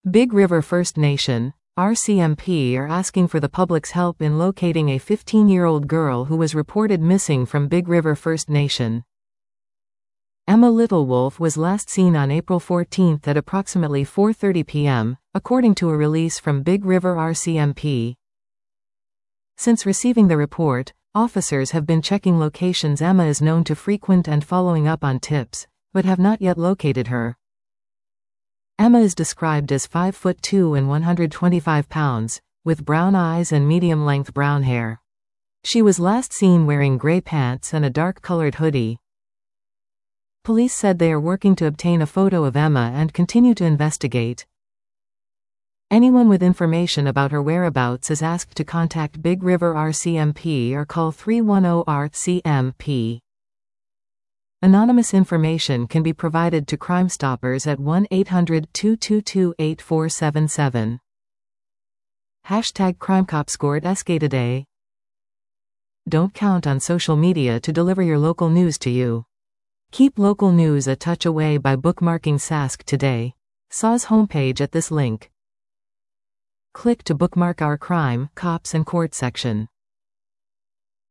Big River First Nation, RCMP, are asking for the public's help in locating a 15-year-old girl who was reported missing from Big River First Nation. Emma Littlewolf was last seen on April 14 at approximately 4:30 p.m., according to a release from Big River RCMP. Since receiving the report, officers have been checking locations Emma is known to frequent and following up on tips, but have not yet located her. Emma is described as 5'2" and 125 pounds, with brown eyes and medium-length brown hair. She was last seen wearing gray pants and a dark-colored hoodie. Police said they are working to obtain a photo of Emma and continue to investigate. Anyone with information about her whereabouts is asked to contact Big River RCMP or call 310-RCMP. Anonymous information can be provided to Crime Stoppers at 1-800-222-8477. #CrimeCopsScored today. Don't count on social media to deliver your local news to you. Keep local news a touch away by bookmarking Sask Today. SAW's homepage at this link. Click to bookmark our crime, cops and court section.